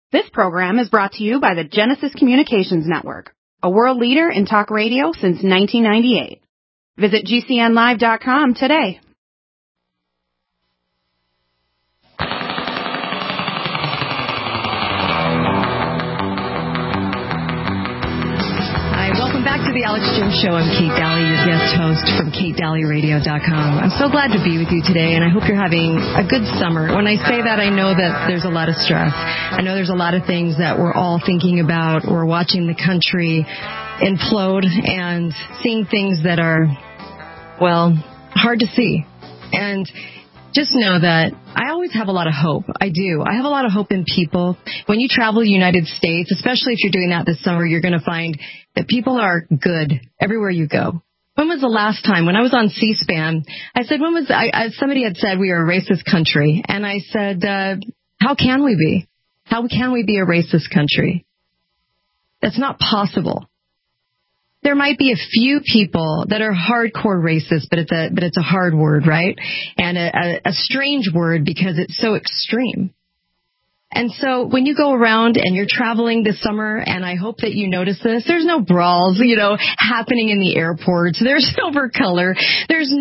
This program is brought to you by the Genesis Communications Network, a world leader in talk radio since 1998. Visit GCNlive.com today. Welcome back to the Alex Jones Show. I'm Kate Daly, your guest host from KateDalyRadio.com. I'm so glad to be with you today, and I hope you're having a good summer. When I say that, I know that there's a lot of stress. I know there's a lot of things that we're all thinking about. We're watching the country implode and seeing things that are, well, hard to see. And just know that I always have a lot of hope. I do. I have a lot of hope in people. When you travel the United States, especially if you're doing that this summer, you're going to find that people are good everywhere you go. When was the last time? When I was on C-SPAN, I said, somebody had said we are a racist country. And I said, how can we be? How can we be a racist country? That's not possible. There might be a few people that are hardcore racist, but it's a hard word, right? And a strange word because it's so extreme. And so when you go around and you're traveling this summer, and I hope that you notice this, there's no brawls, happening in the airports. There's no color. There's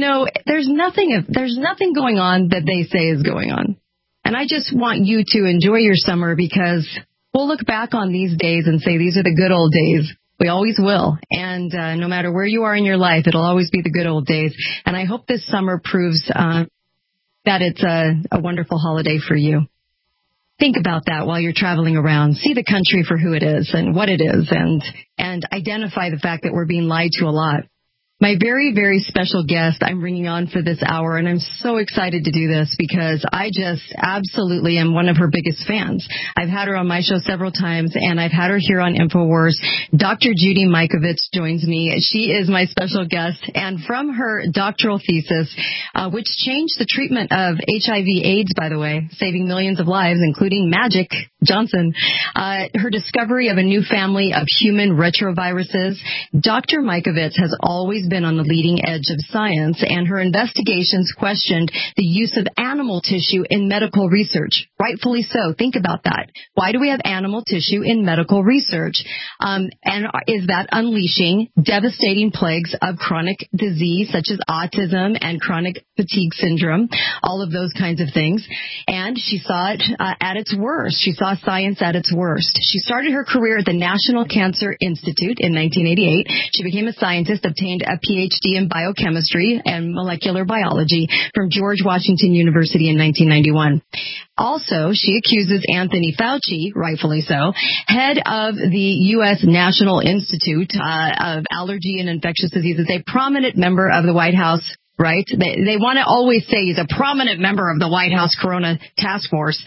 nothing going on that they say is going on. And I just want you to enjoy your summer because we'll look back on these days and say these are the good old days. We always will. And no matter where you are in your life, it'll always be the good old days. And I hope this summer proves that it's a wonderful holiday for you. Think about that while you're traveling around. See the country for who it is and what it is and identify the fact that we're being lied to a lot. My very, very special guest I'm bringing on for this hour, and I'm so excited to do this because I just absolutely am one of her biggest fans. I've had her on my show several times, and I've had her here on InfoWars. Dr. Judy Mikovits joins me. She is my special guest, and from her doctoral thesis, which changed the treatment of HIV/AIDS, by the way, saving millions of lives, including Magic Johnson, her discovery of a new family of human retroviruses, Dr. Mikovits has always been on the leading edge of science, and her investigations questioned the use of animal tissue in medical research. Rightfully so. Think about that. Why do we have animal tissue in medical research? And is that unleashing devastating plagues of chronic disease such as autism and chronic fatigue syndrome, all of those kinds of things? And she saw it at its worst. She saw science at its worst. She started her career at the National Cancer Institute in 1988. She became a scientist, obtained a PhD in biochemistry and molecular biology from George Washington University in 1991. Also, she accuses Anthony Fauci, rightfully so, head of the U.S. National Institute of Allergy and Infectious Diseases, a prominent member of the White House, right? They want to always say he's a prominent member of the White House Corona Task Force.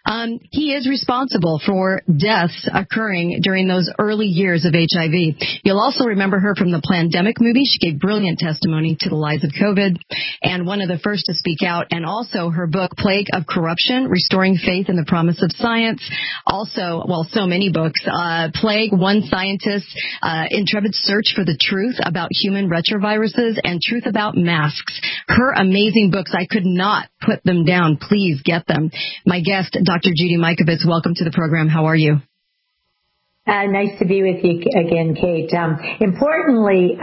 He is responsible for deaths occurring during those early years of HIV. You'll also remember her from the Plandemic movie. She gave brilliant testimony to the lies of COVID and one of the first to speak out. And also her book, Plague of Corruption, Restoring Faith in the Promise of Science. Also, well, so many books. Plague, One Scientist, Intrepid Search for the Truth About Human Retroviruses, and Truth About Masks. Her amazing books. I could not put them down. Please get them. My guest, Dr. Judy Mikovits, welcome to the program. How are you? Nice to be with you again, Kate. Importantly,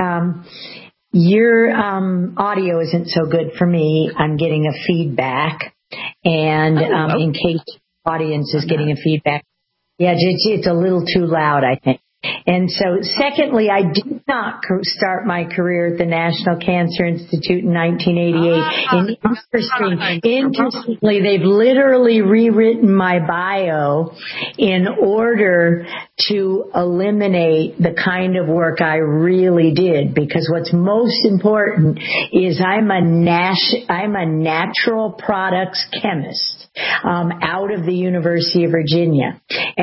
your audio isn't so good for me. I'm getting a feedback, and in case the audience is getting a feedback, yeah, it's a little too loud, I think. And so, secondly, I did not start my career at the National Cancer Institute in 1988. And interestingly, they've literally rewritten my bio in order to eliminate the kind of work I really did. Because what's most important is I'm a natural products chemist out of the University of Virginia,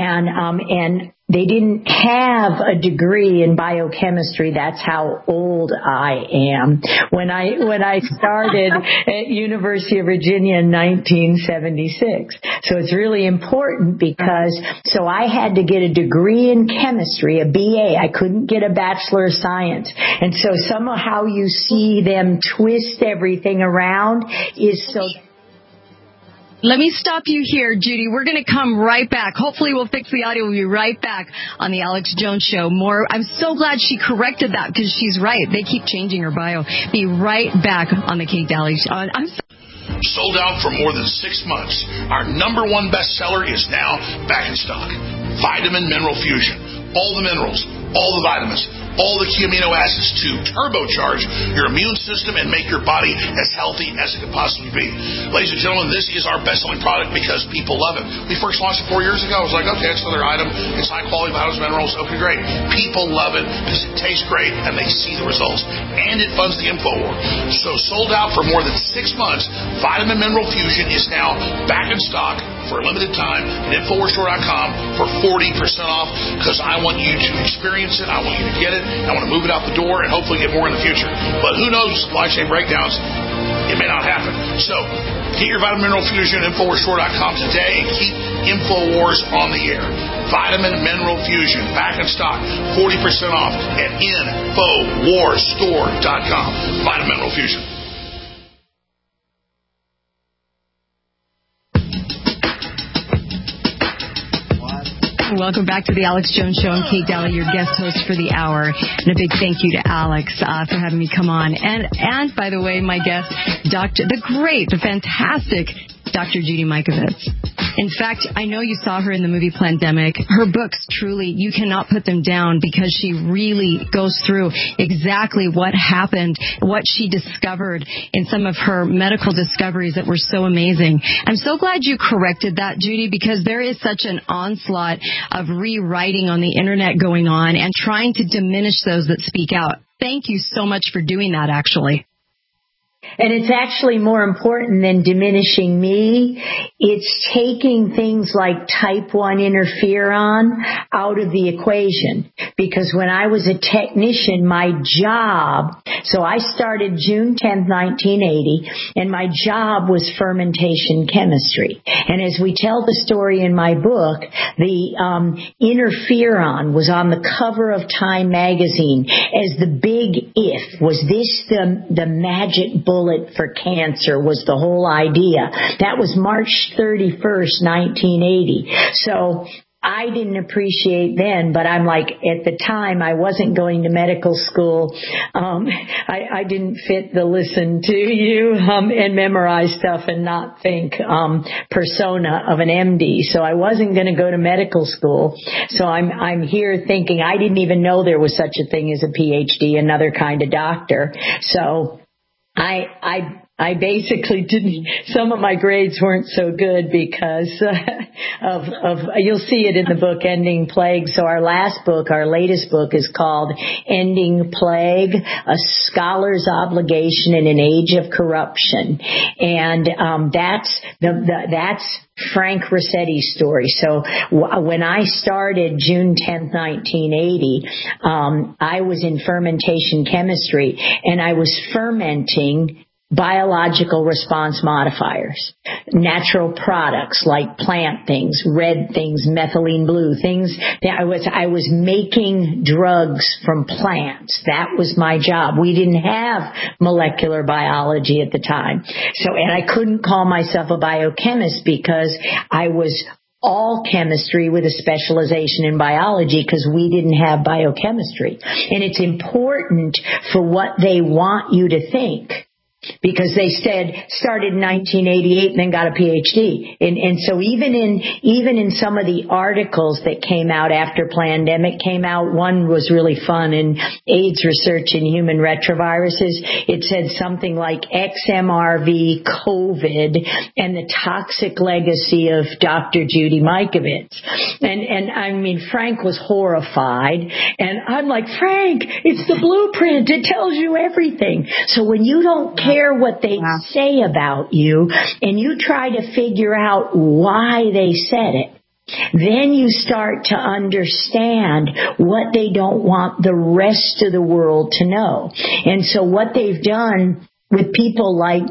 and they didn't have a degree in biochemistry. That's how old I am. When I started at University of Virginia in 1976. So it's really important because I had to get a degree in chemistry, a BA. I couldn't get a Bachelor of Science. And so somehow you see them twist everything around is so Let me stop you here, Judy. We're going to come right back. Hopefully we'll fix the audio. We'll be right back on the Alex Jones Show. More. I'm so glad she corrected that because she's right. They keep changing her bio. Be right back on the Kate Daly Show. Sold out for more than 6 months. Our number one bestseller is now back in stock. Vitamin Mineral Fusion. All the minerals, all the vitamins, all the key amino acids to turbocharge your immune system and make your body as healthy as it could possibly be. Ladies and gentlemen, this is our best-selling product because people love it. We first launched it 4 years ago. I was like, okay, it's another item. It's high-quality vitamins, minerals. Okay, great. People love it because it tastes great and they see the results. And it funds the InfoWar. So sold out for more than 6 months, Vitamin Mineral Fusion is now back in stock for a limited time at InfoWarsStore.com for 40% off because I want you to experience it. I want you to get it. I want to move it out the door and hopefully get more in the future. But who knows, supply chain breakdowns, it may not happen. So get your Vitamin Mineral Fusion at InfoWarsStore.com today and keep InfoWars on the air. Vitamin Mineral Fusion, back in stock, 40% off at InfoWarsStore.com. Vitamin Mineral Fusion. Welcome back to the Alex Jones Show. I'm Kate Daly, your guest host for the hour. And a big thank you to Alex for having me come on. And by the way, my guest, the fantastic Dr. Judy Mikovits. In fact, I know you saw her in the movie Plandemic. Her books, truly, you cannot put them down because she really goes through exactly what happened, what she discovered in some of her medical discoveries that were so amazing. I'm so glad you corrected that, Judy, because there is such an onslaught of rewriting on the internet going on and trying to diminish those that speak out. Thank you so much for doing that, actually. And it's actually more important than diminishing me. It's taking things like type 1 interferon out of the equation. Because when I was a technician, my job, so I started June 10th, 1980, and my job was fermentation chemistry. And as we tell the story in my book, the interferon was on the cover of Time magazine as the big if. Was this the magic bullet for cancer? Was the whole idea. That was March 31st, 1980. So I didn't appreciate then, but I'm like, at the time, I wasn't going to medical school. I didn't fit the listen to you and memorize stuff and not think persona of an MD. So I wasn't going to go to medical school. So I'm here thinking I didn't even know there was such a thing as a PhD, another kind of doctor. So I basically didn't, some of my grades weren't so good because you'll see it in the book, Ending Plague. So our latest book is called Ending Plague, A Scholar's Obligation in an Age of Corruption. And that's Frank Rossetti's story. So when I started June 10th, 1980, I was in fermentation chemistry and I was fermenting biological response modifiers, natural products like plant things, red things, methylene blue, things that I was making drugs from plants. That was my job. We didn't have molecular biology at the time. So, and I couldn't call myself a biochemist because I was all chemistry with a specialization in biology because we didn't have biochemistry. And it's important for what they want you to think. Because they started in 1988 and then got a PhD. And so even in some of the articles that came out after Plandemic came out, one was really fun in AIDS Research in Human Retroviruses. It said something like XMRV COVID and the toxic legacy of Dr. Judy Mikovits. And I mean, Frank was horrified. And I'm like, Frank, it's the blueprint. It tells you everything. So when you don't care what they say about you and you try to figure out why they said it, then you start to understand what they don't want the rest of the world to know. And so what they've done with people like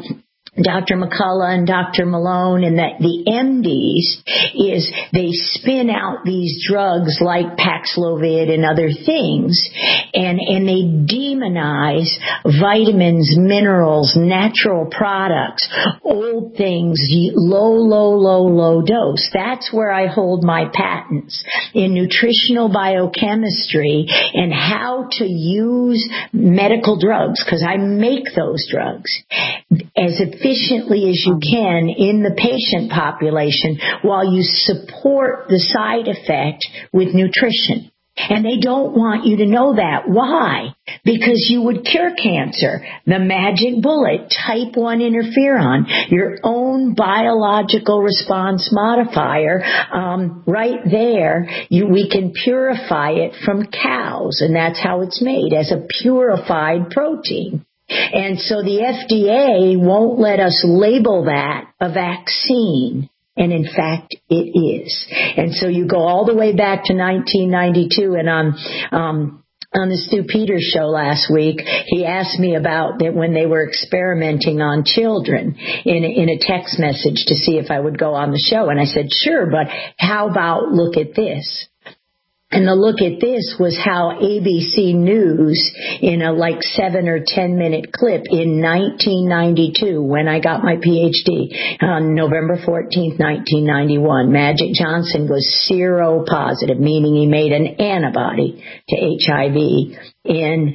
Dr. McCullough and Dr. Malone and the MDs is they spin out these drugs like Paxlovid and other things, and they demonize vitamins, minerals, natural products, old things, low dose. That's where I hold my patents in nutritional biochemistry and how to use medical drugs, because I make those drugs as efficiently as you can in the patient population while you support the side effect with nutrition. And they don't want you to know that. Why? Because you would cure cancer. The magic bullet, type 1 interferon, your own biological response modifier, right there, we can purify it from cows, and that's how it's made, as a purified protein. And so the FDA won't let us label that a vaccine. And in fact, it is. And so you go all the way back to 1992, and on the Stu Peters show last week, he asked me about that when they were experimenting on children in a text message to see if I would go on the show. And I said, sure, but how about look at this? And the look at this was how ABC News, in a 7 or 10 minute clip in 1992, when I got my PhD, on November 14th, 1991, Magic Johnson was seropositive, meaning he made an antibody to HIV in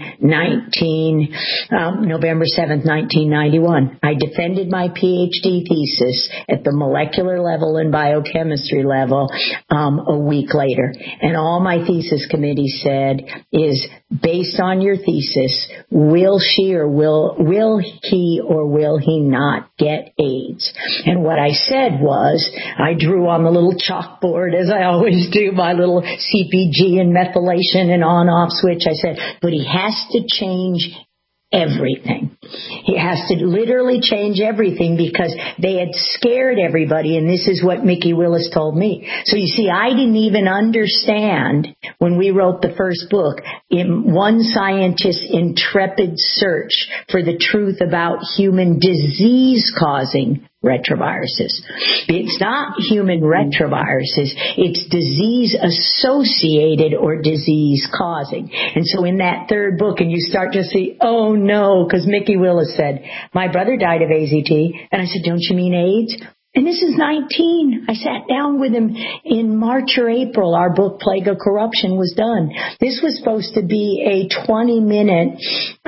November 7th, 1991. I defended my PhD thesis at the molecular level and biochemistry level a week later. And all my thesis committee said is, based on your thesis, will he or will he not get AIDS? And what I said was, I drew on the little chalkboard, as I always do, my little CpG and methylation and on-off switch. I said, but he has to change everything. He has to literally change everything, because they had scared everybody, and this is what Mickey Willis told me. So you see, I didn't even understand when we wrote the first book, in one scientist's intrepid search for the truth about human disease-causing retroviruses. It's not human retroviruses, it's disease-associated or disease-causing. And so in that third book, and you start to see, oh no, because Mickey Willis said, my brother died of AZT, and I said, don't you mean AIDS? And this is 19. I sat down with him in March or April. Our book, Plague of Corruption, was done. This was supposed to be a 20-minute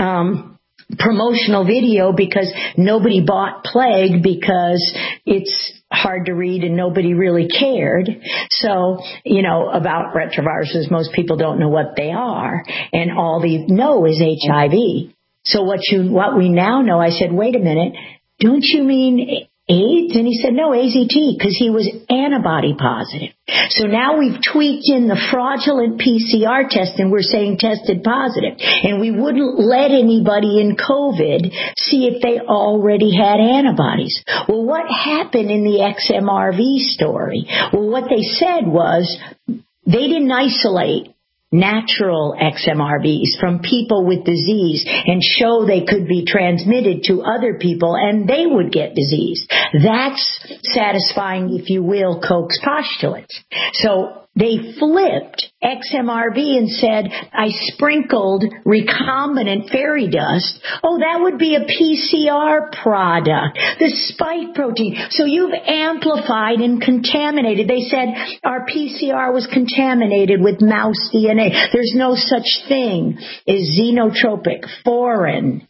promotional video, because nobody bought Plague because it's hard to read and nobody really cared. So, about retroviruses, most people don't know what they are, and all they know is HIV. So what we now know, I said, wait a minute, don't you mean AIDS? And he said, no, AZT, because he was antibody positive. So now we've tweaked in the fraudulent PCR test, and we're saying tested positive. And we wouldn't let anybody in COVID see if they already had antibodies. Well, what happened in the XMRV story? Well, what they said was they didn't isolate natural XMRVs from people with disease and show they could be transmitted to other people and they would get disease. That's satisfying, if you will, Koch's postulates. So they flipped XMRV and said, I sprinkled recombinant fairy dust. Oh, that would be a PCR product, the spike protein. So you've amplified and contaminated. They said our PCR was contaminated with mouse DNA. There's no such thing as xenotropic, foreign,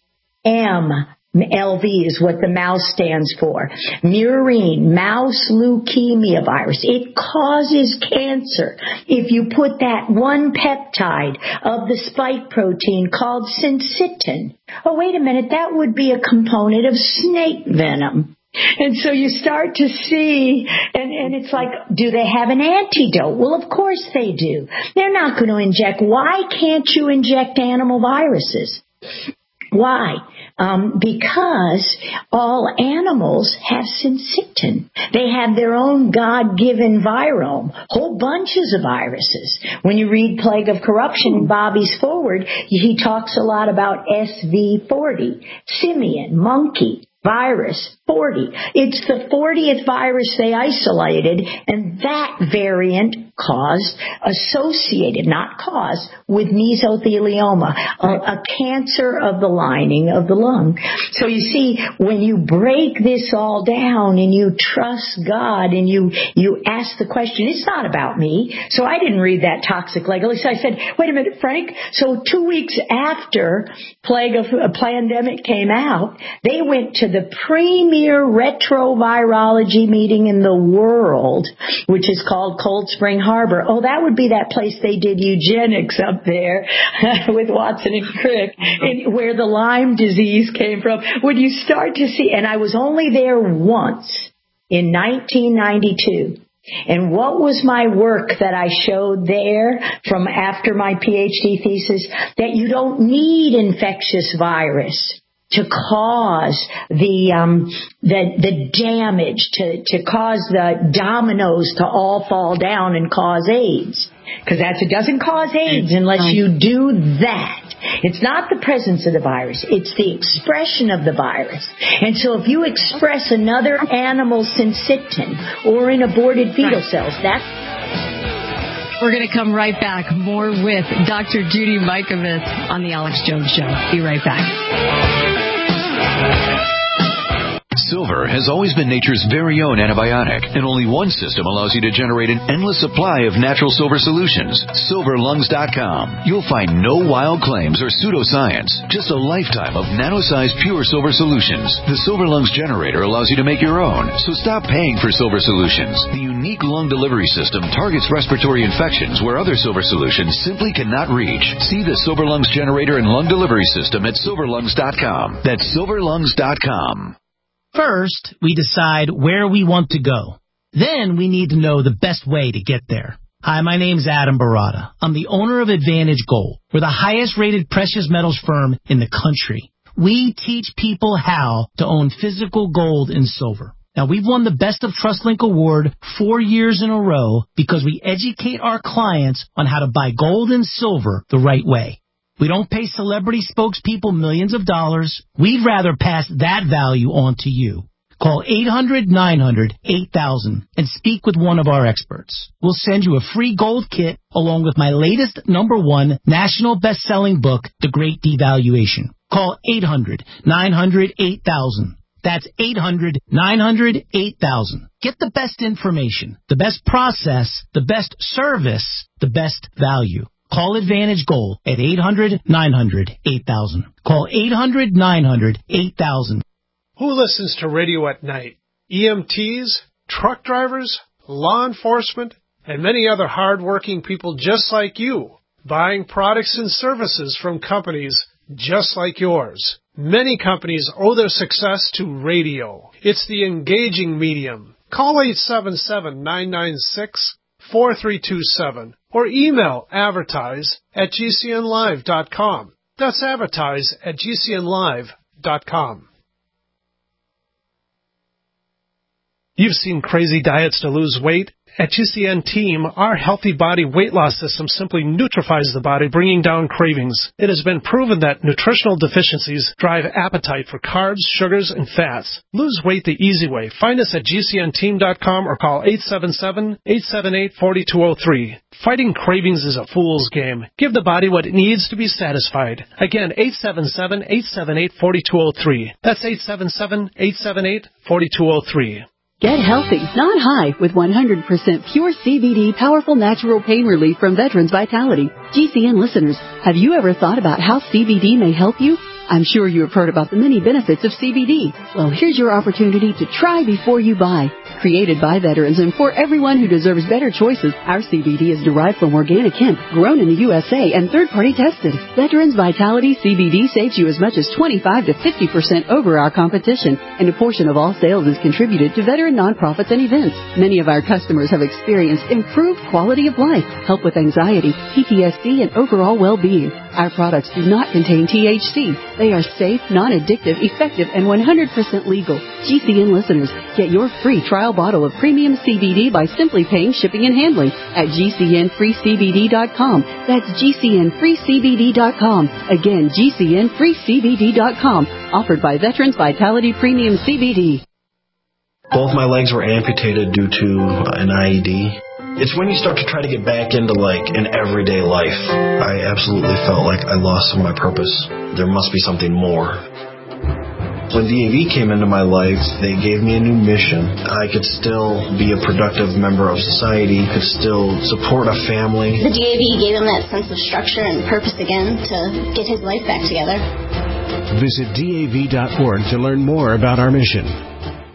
LV is what the mouse stands for. Murine, mouse leukemia virus. It causes cancer if you put that one peptide of the spike protein called syncytin. Oh, wait a minute, that would be a component of snake venom. And so you start to see, and it's like, do they have an antidote? Well, of course they do. They're not going to inject. Why can't you inject animal viruses? Why? Because all animals have syncytin. They have their own God-given virome, whole bunches of viruses. When you read Plague of Corruption in Bobby's foreword, he talks a lot about SV40, simian, monkey, virus, 40. It's the 40th virus they isolated, and that variant associated with mesothelioma, a cancer of the lining of the lung. So you see, when you break this all down and you trust God and you ask the question, it's not about me. So I didn't read that toxic leg. So I said, wait a minute, Frank. So 2 weeks after Plague of a Pandemic came out, they went to the premier retrovirology meeting in the world, which is called Cold Spring Harbor. Oh, that would be that place they did eugenics up there with Watson and Crick, where the Lyme disease came from. When you start to see, and I was only there once in 1992. And what was my work that I showed there from after my PhD thesis? That you don't need infectious virus to cause the damage, to cause the dominoes to all fall down and cause AIDS. Because it doesn't cause AIDS unless you do that. It's not the presence of the virus. It's the expression of the virus. And so if you express another animal's syncytin or in aborted fetal cells, We're going to come right back. More with Dr. Judy Mikovits on The Alex Jones Show. Be right back. Silver has always been nature's very own antibiotic, and only one system allows you to generate an endless supply of natural silver solutions. SilverLungs.com. You'll find no wild claims or pseudoscience, just a lifetime of nano-sized pure silver solutions. The Silver Lungs generator allows you to make your own, so stop paying for silver solutions. The unique lung delivery system targets respiratory infections where other silver solutions simply cannot reach. See the Silver Lungs generator and lung delivery system at SilverLungs.com. That's SilverLungs.com. First, we decide where we want to go. Then we need to know the best way to get there. Hi, my name's Adam Barada. I'm the owner of Advantage Gold. We're the highest-rated precious metals firm in the country. We teach people how to own physical gold and silver. Now, we've won the Best of TrustLink Award 4 years in a row because we educate our clients on how to buy gold and silver the right way. We don't pay celebrity spokespeople millions of dollars. We'd rather pass that value on to you. Call 800-900-8000 and speak with one of our experts. We'll send you a free gold kit along with my latest #1 national best-selling book, The Great Devaluation. Call 800-900-8000. That's 800-900-8000. Get the best information, the best process, the best service, the best value. Call Advantage Gold at 800-900-8000. Call 800-900-8000. Who listens to radio at night? EMTs, truck drivers, law enforcement, and many other hard-working people just like you, buying products and services from companies just like yours. Many companies owe their success to radio. It's the engaging medium. Call 877-996-4327 or email advertise@gcnlive.com. That's advertise@gcnlive.com. You've seen crazy diets to lose weight. At GCN Team, our healthy body weight loss system simply neutralizes the body, bringing down cravings. It has been proven that nutritional deficiencies drive appetite for carbs, sugars, and fats. Lose weight the easy way. Find us at GCNteam.com or call 877-878-4203. Fighting cravings is a fool's game. Give the body what it needs to be satisfied. Again, 877-878-4203. That's 877-878-4203. Get healthy, not high, with 100% pure CBD powerful natural pain relief from Veterans Vitality. GCN listeners, have you ever thought about how CBD may help you? I'm sure you have heard about the many benefits of CBD. Well, here's your opportunity to try before you buy. Created by veterans and for everyone who deserves better choices, our CBD is derived from organic hemp, grown in the USA, and third-party tested. Veterans Vitality CBD saves you as much as 25 to 50% over our competition, and a portion of all sales is contributed to veteran nonprofits and events. Many of our customers have experienced improved quality of life, help with anxiety, PTSD, and overall well-being. Our products do not contain THC. They are safe, non-addictive, effective, and 100% legal. GCN listeners, get your free trial bottle of premium CBD by simply paying shipping and handling at GCNFreeCBD.com. That's GCNFreeCBD.com. Again, GCNFreeCBD.com. Offered by Veterans Vitality Premium CBD. Both my legs were amputated due to an IED. It's when you start to try to get back into, an everyday life. I absolutely felt like I lost some of my purpose. There must be something more. When DAV came into my life, they gave me a new mission. I could still be a productive member of society, could still support a family. The DAV gave him that sense of structure and purpose again to get his life back together. Visit DAV.org to learn more about our mission.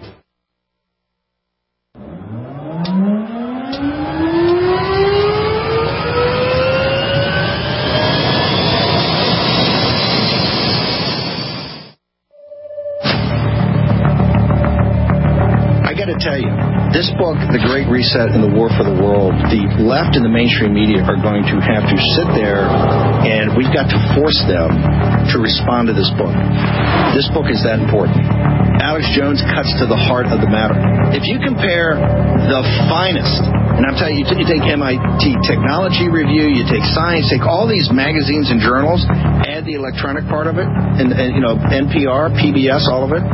Tell you, this book, The Great Reset and the War for the World, the left and the mainstream media are going to have to sit there, and we've got to force them to respond to this book. This book is that important. Alex Jones cuts to the heart of the matter. If you compare the finest, and I'm telling you, you take MIT Technology Review, you take Science, take all these magazines and journals, add the electronic part of it, and NPR, PBS, all of it.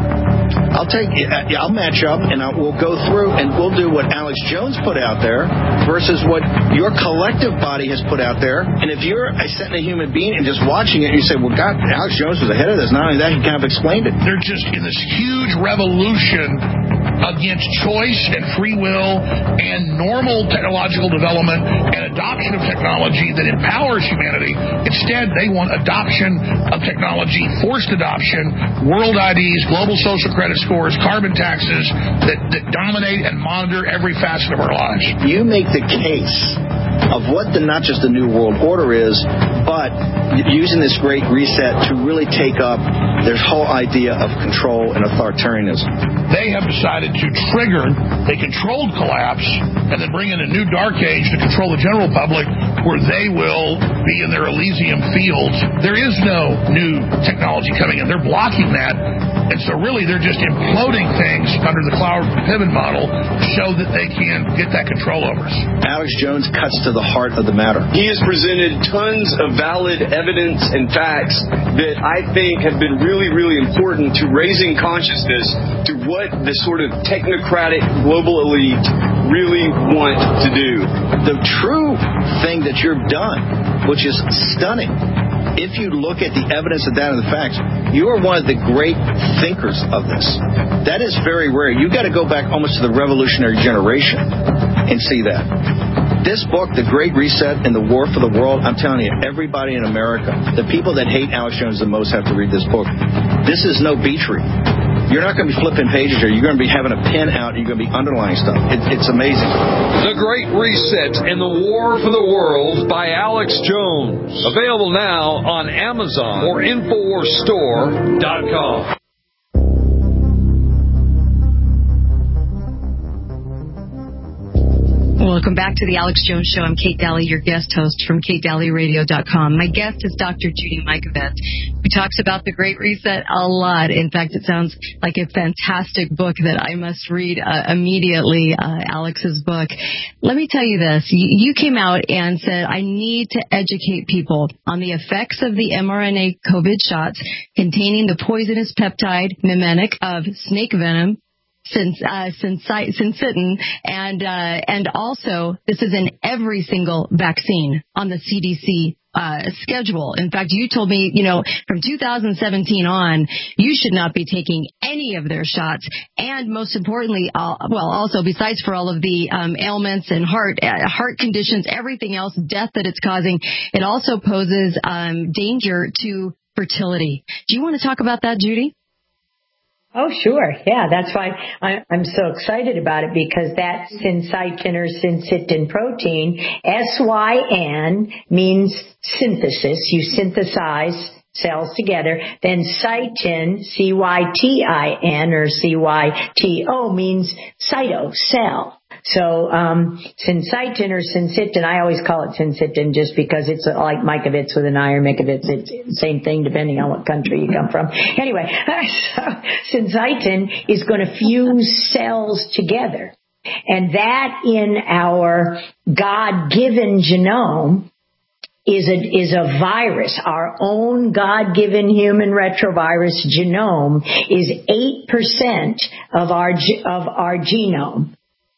I'll match up, and we'll go through, and we'll do what Alex Jones put out there versus what your collective body has put out there. And if you're a sentient human being and just watching it, you say, well, God, Alex Jones was ahead of this. Not only that, he kind of explained it. They're just in this huge revolution against choice and free will and normal technological development and adoption of technology that empowers humanity. Instead, they want adoption of technology, forced adoption, world IDs, global social credit scores, carbon taxes that dominate and monitor every facet of our lives. You make the case of what not just the New World Order is, but using this Great Reset to really take up this whole idea of control and authoritarianism. They have decided to trigger a controlled collapse and then bring in a new dark age to control the general public where they will be in their Elysium fields. There is no new technology coming in. They're blocking that. And so really they're just imploding things under the Cloward-Piven model to show that they can get that control over us. Alex Jones cuts to the heart of the matter. He has presented tons of valid evidence and facts that I think have been really, really important to raising consciousness to what the sort of technocratic global elite really want to do. The true thing that you've done, which is stunning, if you look at the evidence of that and the facts, you are one of the great thinkers of this. That is very rare. You've got to go back almost to the revolutionary generation and see that. This book, The Great Reset and the War for the World, I'm telling you, everybody in America, the people that hate Alex Jones the most have to read this book. This is no beach read. You're not going to be flipping pages here. You're going to be having a pen out. You're going to be underlining stuff. It's amazing. The Great Reset and the War for the World by Alex Jones. Available now on Amazon or InfoWarsStore.com. Welcome back to the Alex Jones Show. I'm Kate Daly, your guest host from KateDalyRadio.com. My guest is Dr. Judy Mikovits, who talks about the Great Reset a lot. In fact, it sounds like a fantastic book that I must read immediately, Alex's book. Let me tell you this. You came out and said, I need to educate people on the effects of the mRNA COVID shots containing the poisonous peptide mimetic of snake venom, syncytin, and also this is in every single vaccine on the CDC schedule. In fact, you told me, from 2017 on, you should not be taking any of their shots. And most importantly, also besides for all of the ailments and heart conditions, everything else, death that it's causing, it also poses danger to fertility. Do you want to talk about that, Judy? Oh, sure. Yeah, that's why I'm so excited about it, because that syncytin or syncytin protein, SYN, means synthesis. You synthesize cells together. Then cytin, CYTIN or CYTO, means cyto, cell. So syncytin or syncytin, I always call it syncytin just because it's like Mikovits with an I or Mikovits. It's the same thing depending on what country you come from. Anyway, so syncytin is going to fuse cells together. And that in our God-given genome is a virus. Our own God-given human retrovirus genome is 8% of our genome.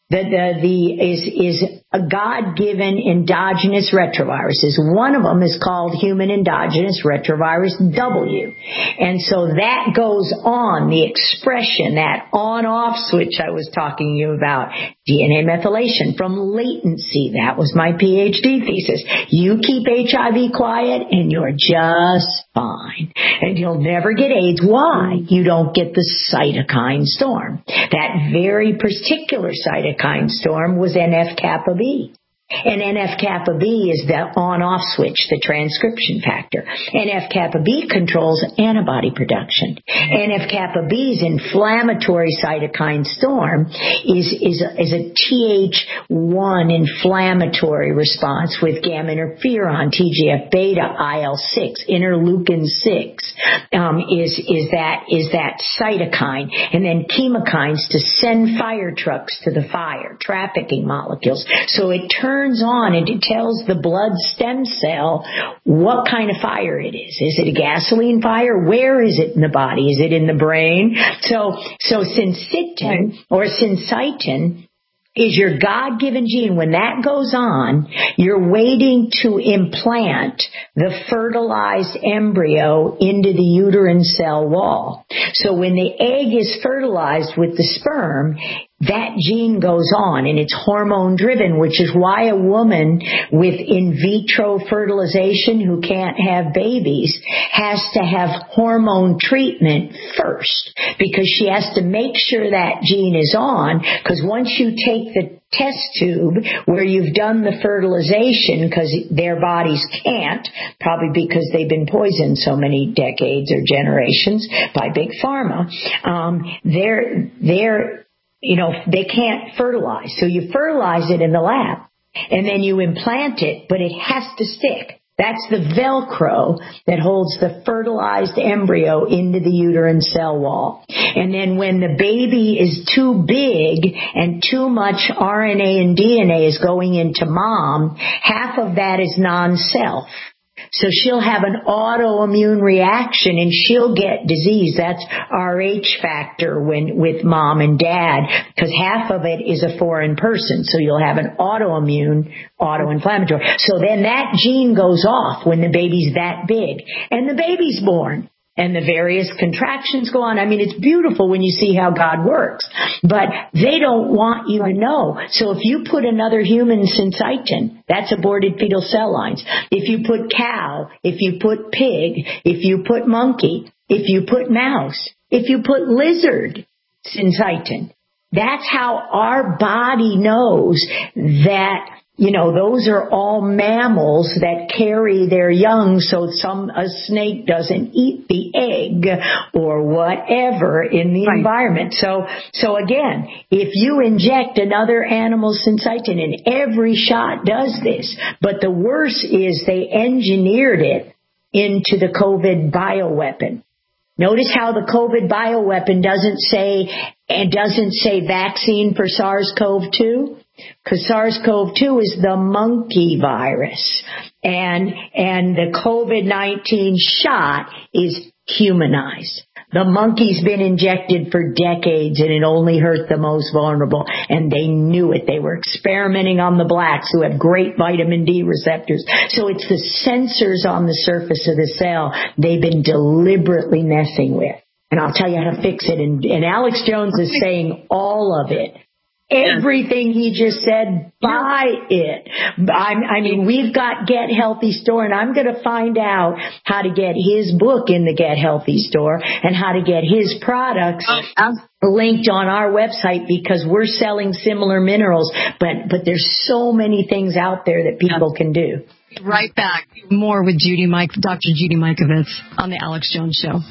Is a God-given endogenous retroviruses. One of them is called human endogenous retrovirus W. And so that goes on, the expression, that on-off switch I was talking to you about, DNA methylation from latency. That was my PhD thesis. You keep HIV quiet and you're just fine. And you'll never get AIDS. Why? You don't get the cytokine storm. That very particular cytokine storm was NF-kappa B. And NF-kappa B is the on-off switch, the transcription factor. NF-kappa B controls antibody production. NF-kappa B's inflammatory cytokine storm is a Th1 inflammatory response with gamma interferon, TGF-beta, IL-6, interleukin-6 is that cytokine, and then chemokines to send fire trucks to the fire, trafficking molecules. So it turns on and it tells the blood stem cell what kind of fire it is. Is it a gasoline fire? Where is it in the body? Is it in the brain? So syncytin or syncytin is your God-given gene. When that goes on, you're waiting to implant the fertilized embryo into the uterine cell wall. So when the egg is fertilized with the sperm, that gene goes on, and it's hormone driven, which is why a woman with in vitro fertilization who can't have babies has to have hormone treatment first, because she has to make sure that gene is on, because once you take the test tube where you've done the fertilization, because their bodies can't, probably because they've been poisoned so many decades or generations by big pharma, they can't fertilize. So you fertilize it in the lab, and then you implant it, but it has to stick. That's the Velcro that holds the fertilized embryo into the uterine cell wall. And then when the baby is too big and too much RNA and DNA is going into mom, half of that is non-self. So she'll have an autoimmune reaction and she'll get disease. That's Rh factor with mom and dad, because half of it is a foreign person. So you'll have an autoinflammatory. So then that gene goes off when the baby's that big, and the baby's born. And the various contractions go on. I mean, it's beautiful when you see how God works. But they don't want you to know. So if you put another human syncytin, that's aborted fetal cell lines. If you put cow, if you put pig, if you put monkey, if you put mouse, if you put lizard syncytin, that's how our body knows that, those are all mammals that carry their young, so a snake doesn't eat the egg or whatever in the environment. So again, if you inject another animal syncytin, and every shot does this, but the worst is they engineered it into the COVID bioweapon. Notice how the COVID bioweapon doesn't say vaccine for SARS-CoV-2. Because SARS-CoV-2 is the monkey virus, and the COVID-19 shot is humanized. The monkey's been injected for decades, and it only hurt the most vulnerable, and they knew it. They were experimenting on the blacks who have great vitamin D receptors. So it's the sensors on the surface of the cell they've been deliberately messing with. And I'll tell you how to fix it. And Alex Jones is saying all of it. Everything he just said, buy it. I mean, we've got Get Healthy Store, and I'm going to find out how to get his book in the Get Healthy Store and how to get his products linked on our website, because we're selling similar minerals, but there's so many things out there that people can do. Right back. More with Dr. Judy Mikovits on the Alex Jones Show.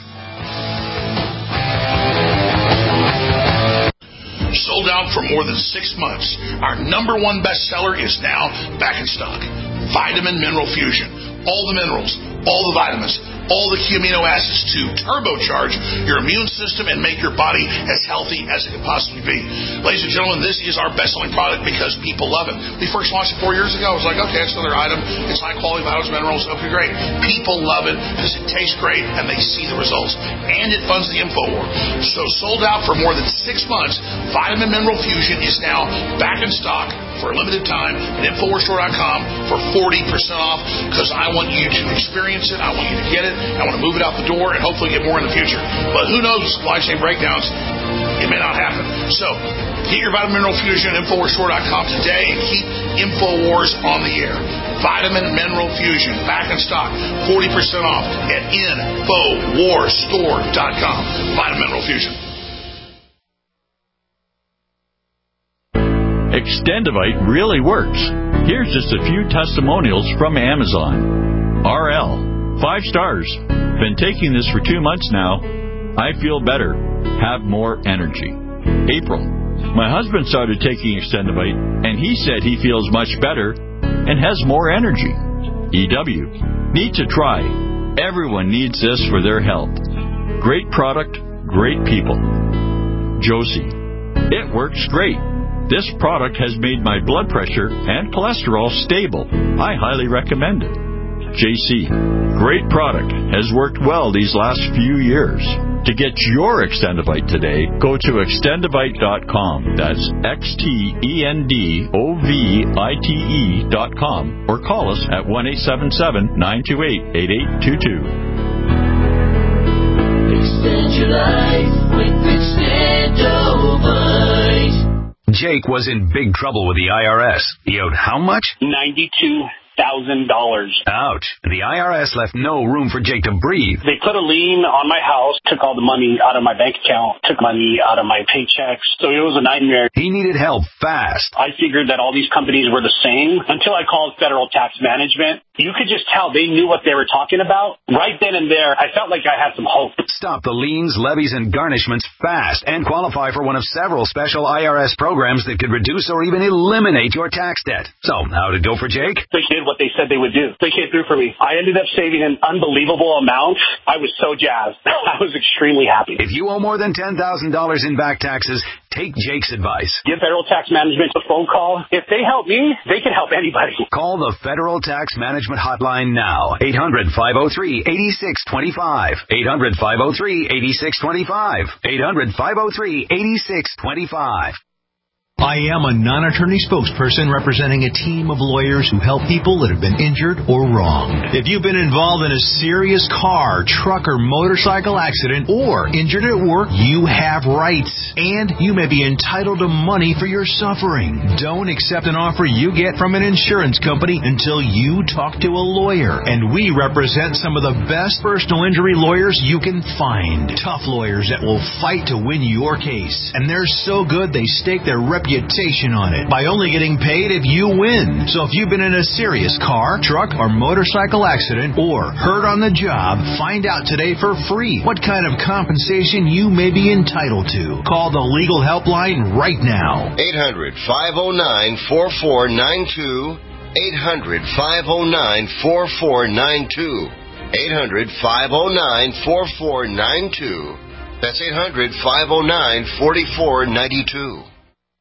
Sold out for more than 6 months. Our number one bestseller is now back in stock. Vitamin Mineral Fusion. All the minerals, all the vitamins, all the key amino acids to turbocharge your immune system and make your body as healthy as it can possibly be. Ladies and gentlemen, this is our best-selling product because people love it. We first launched it 4 years ago. I was like, okay, it's another item. It's high-quality vitamins, minerals. Okay, great. People love it because it tastes great and they see the results. And it funds the InfoWar. So sold out for more than 6 months, Vitamin Mineral Fusion is now back in stock for a limited time at InfoWarsStore.com for 40% off because I want you to experience it. I want you to get it. I want to move it out the door and hopefully get more in the future. But who knows with supply chain breakdowns, it may not happen. So get your Vitamin Mineral Fusion at InfoWarsStore.com today and keep InfoWars on the air. Vitamin Mineral Fusion back in stock, 40% off at InfoWarsStore.com. Vitamin Mineral Fusion. Extendivite really works. Here's just a few testimonials from Amazon. RL, 5 stars. Been taking this for 2 months now. I feel better. Have more energy. April, my husband started taking Extendivite, and he said he feels much better and has more energy. EW, need to try. Everyone needs this for their health. Great product, great people. Josie, it works great. This product has made my blood pressure and cholesterol stable. I highly recommend it. JC, great product. Has worked well these last few years. To get your Extendivite today, go to extendivite.com. That's XTENDOVITE.com or call us at 1-877-928-8822. Extend your life with Extendovite. Jake was in big trouble with the IRS. He owed how much? $92,000. Ouch. The IRS left no room for Jake to breathe. They put a lien on my house, took all the money out of my bank account, took money out of my paychecks. So it was a nightmare. He needed help fast. I figured that all these companies were the same until I called Federal Tax Management. You could just tell they knew what they were talking about. Right then and there, I felt like I had some hope. Stop the liens, levies, and garnishments fast and qualify for one of several special IRS programs that could reduce or even eliminate your tax debt. So, how'd it go for Jake? They did what they said they would do. They came through for me. I ended up saving an unbelievable amount. I was so jazzed. I was extremely happy. If you owe more than $10,000 in back taxes, take Jake's advice. Give Federal Tax Management a phone call. If they help me, they can help anybody. Call the Federal Tax Management Hotline now. 800-503-8625. 800-503-8625. 800-503-8625. I am a non-attorney spokesperson representing a team of lawyers who help people that have been injured or wronged. If you've been involved in a serious car, truck, or motorcycle accident or injured at work, you have rights, and you may be entitled to money for your suffering. Don't accept an offer you get from an insurance company until you talk to a lawyer, and we represent some of the best personal injury lawyers you can find. Tough lawyers that will fight to win your case, and they're so good they stake their reputation on it by only getting paid if you win. So if you've been in a serious car, truck, or motorcycle accident or hurt on the job, find out today for free what kind of compensation you may be entitled to. Call the legal helpline right now. 800-509-4492. 800-509-4492. 800-509-4492. That's 800-509-4492.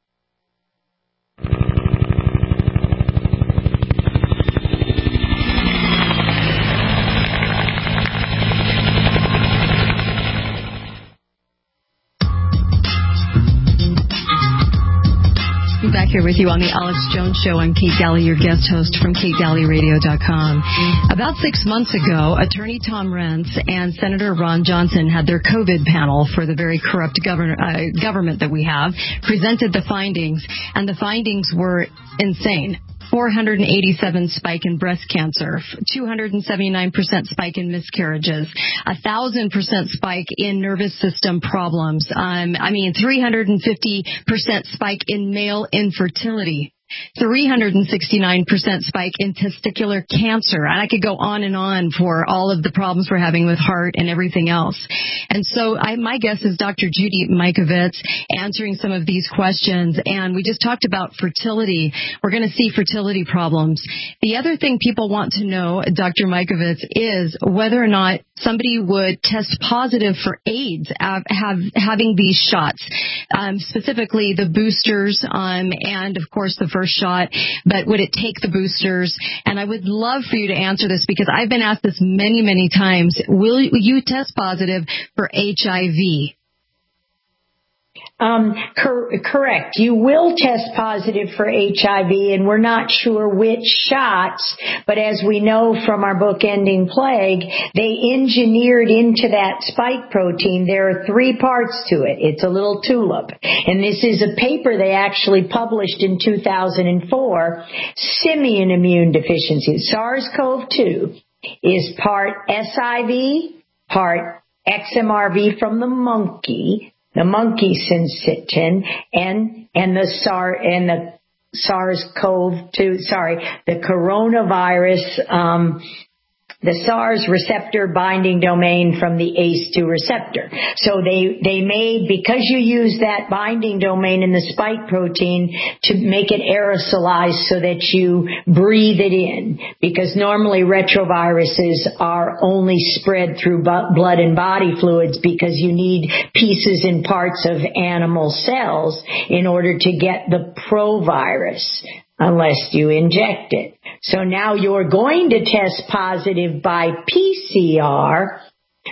Back here with you on the Alex Jones Show. I'm Kate Daly, your guest host from KateDalyRadio.com. About 6 months ago, Attorney Tom Renz and Senator Ron Johnson had their COVID panel for the very corrupt government that we have, presented the findings, and the findings were insane. 487 spike in breast cancer, 279% spike in miscarriages, 1,000% spike in nervous system problems, 350% spike in male infertility. 369% spike in testicular cancer. And I could go on and on for all of the problems we're having with heart and everything else. And so my guest is Dr. Judy Mikovits answering some of these questions. And we just talked about fertility. We're going to see fertility problems. The other thing people want to know, Dr. Mikovits, is whether or not somebody would test positive for AIDS having these shots, specifically the boosters and, of course, the first shot. But would it take the boosters? And I would love for you to answer this because I've been asked this many, many times. Will you test positive for HIV? Correct. You will test positive for HIV, and we're not sure which shots, but as we know from our book Ending Plague, they engineered into that spike protein. There are 3 parts to it. It's a little tulip. And this is a paper they actually published in 2004, simian immune deficiency. SARS-CoV-2 is part SIV, part XMRV from the monkey syncytin, and the SARS-CoV-2, the coronavirus, the SARS receptor binding domain from the ACE2 receptor. So they made, because you use that binding domain in the spike protein to make it aerosolized so that you breathe it in, because normally retroviruses are only spread through blood and body fluids because you need pieces and parts of animal cells in order to get the provirus, unless you inject it. So now you're going to test positive by PCR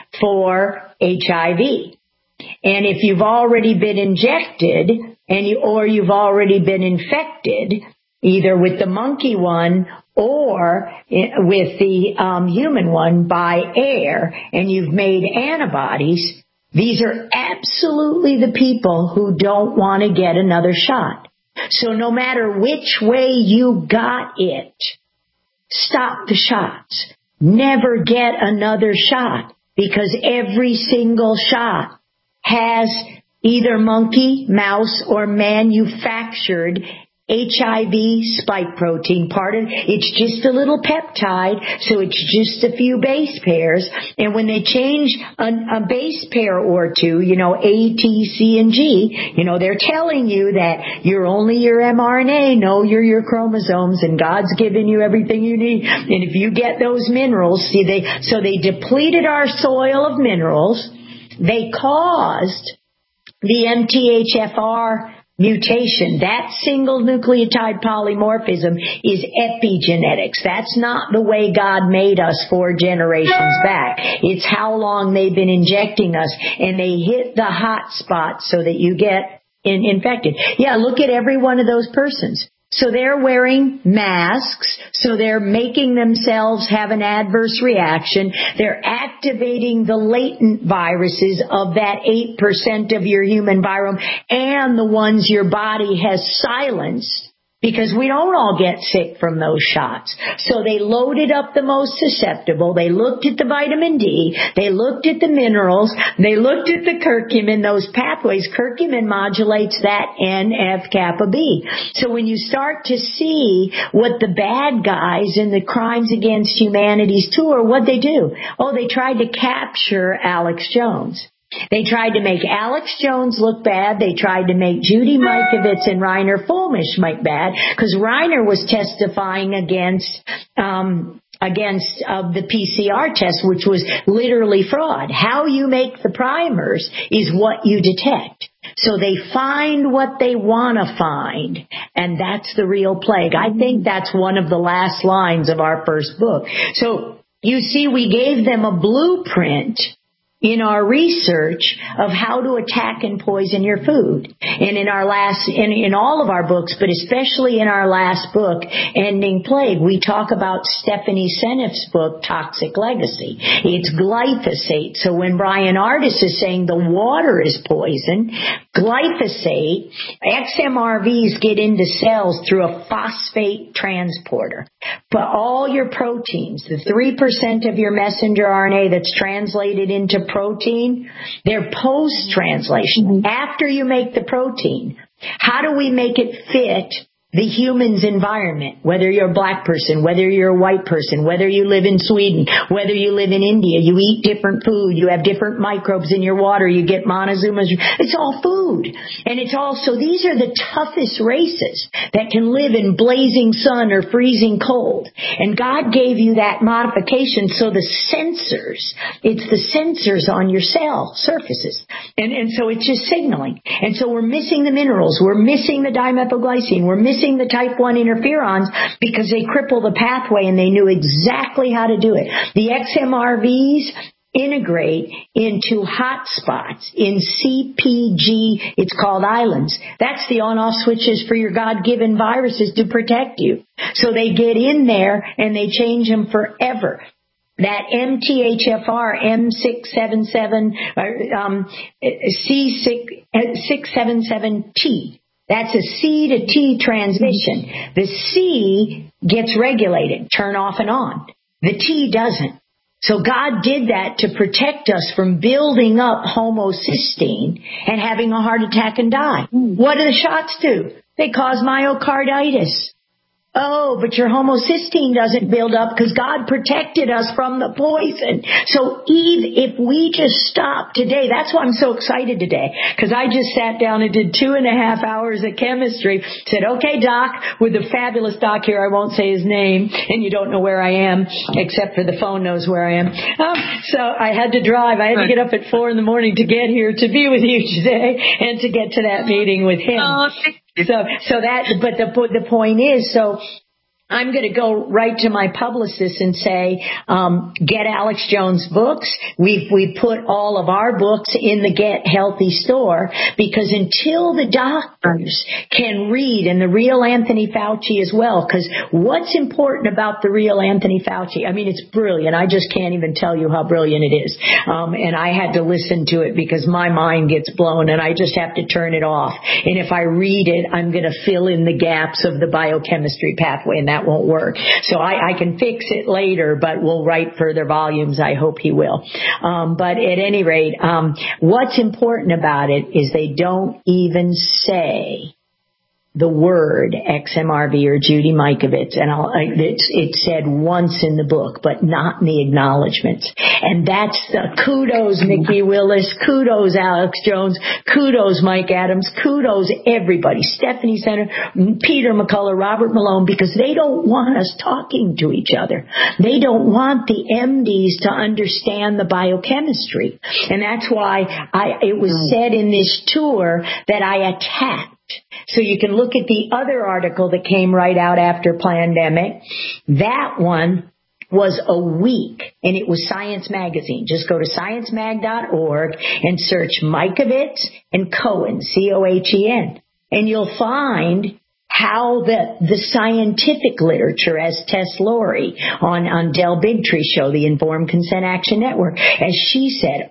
for HIV. And if you've already been injected or you've already been infected, either with the monkey one or with the human one by air, and you've made antibodies, these are absolutely the people who don't want to get another shot. So no matter which way you got it, stop the shots. Never get another shot, because every single shot has either monkey, mouse, or manufactured HIV spike protein part of it. It's just a little peptide, so it's just a few base pairs. And when they change a base pair or two, A, T, C, and G, they're telling you that you're only your mRNA. No, you're your chromosomes, and God's given you everything you need. And if you get those minerals, so they depleted our soil of minerals. They caused the MTHFR mutation. That single nucleotide polymorphism is epigenetics. That's not the way God made us 4 generations back. It's how long they've been injecting us, and they hit the hot spot so that you get infected. Yeah, look at every one of those persons. So they're wearing masks, so they're making themselves have an adverse reaction. They're activating the latent viruses of that 8% of your human virome and the ones your body has silenced, because we don't all get sick from those shots. So they loaded up the most susceptible. They looked at the vitamin D. They looked at the minerals. They looked at the curcumin, those pathways. Curcumin modulates that NF-kappa B. So when you start to see what the bad guys in the Crimes Against Humanity's tour, what they do? Oh, they tried to capture Alex Jones. They tried to make Alex Jones look bad. They tried to make Judy Mikovits and Reiner Fuellmich look bad, because Reiner was testifying against the PCR test, which was literally fraud. How you make the primers is what you detect. So they find what they want to find, and that's the real plague. I think that's one of the last lines of our first book. So you see, we gave them a blueprint in our research of how to attack and poison your food. And in all of our books, but especially in our last book, Ending Plague, we talk about Stephanie Seneff's book, Toxic Legacy. It's glyphosate. So when Brian Ardis is saying the water is poison, glyphosate, XMRVs get into cells through a phosphate transporter. But all your proteins, the 3% of your messenger RNA that's translated into protein, they're post-translation. After you make the protein, how do we make it fit the human's environment, whether you're a black person, whether you're a white person, whether you live in Sweden, whether you live in India, you eat different food, you have different microbes in your water, you get Montezuma. It's all food. And it's also, these are the toughest races that can live in blazing sun or freezing cold. And God gave you that modification so the sensors, it's the sensors on your cell surfaces. And so it's just signaling. And so we're missing the minerals, we're missing the dimethylglycine, we're missing the type 1 interferons because they cripple the pathway and they knew exactly how to do it. The XMRVs integrate into hotspots in CPG, it's called islands. That's the on-off switches for your God-given viruses to protect you. So they get in there and they change them forever. That MTHFR M677, C677T. That's a C to T transmission. The C gets regulated, turn off and on. The T doesn't. So God did that to protect us from building up homocysteine and having a heart attack and die. What do the shots do? They cause myocarditis. Oh, but your homocysteine doesn't build up because God protected us from the poison. So Eve, if we just stop today, that's why I'm so excited today, because I just sat down and did 2.5 hours of chemistry, said, okay, doc, with the fabulous doc here, I won't say his name, and you don't know where I am, except for the phone knows where I am. So I had to drive. I had to get up at 4 a.m. to get here to be with you today and to get to that meeting with him. But the point is, so I'm going to go right to my publicist and say, get Alex Jones books. We put all of our books in the Get Healthy store, because until the doctors can read, and the real Anthony Fauci as well, because what's important about the real Anthony Fauci? I mean, it's brilliant. I just can't even tell you how brilliant it is. And I had to listen to it because my mind gets blown and I just have to turn it off. And if I read it, I'm going to fill in the gaps of the biochemistry pathway, and that won't work. So I can fix it later, but we'll write further volumes. I hope he will. But at any rate, what's important about it is they don't even say the word XMRV or Judy Mikovits, and it's said once in the book, but not in the acknowledgments. And that's the kudos Nikki Willis, kudos Alex Jones, kudos Mike Adams, kudos everybody, Stephanie Center, Peter McCullough, Robert Malone, because they don't want us talking to each other. They don't want the MDs to understand the biochemistry. And that's why it was said in this tour that I attacked. So you can look at the other article that came right out after pandemic. That one was a week, and it was Science Magazine. Just go to sciencemag.org and search Mikovits and Cohen, C-O-H-E-N, and you'll find how the scientific literature, as Tess Lowry on Del Bigtree show, the Informed Consent Action Network, as she said,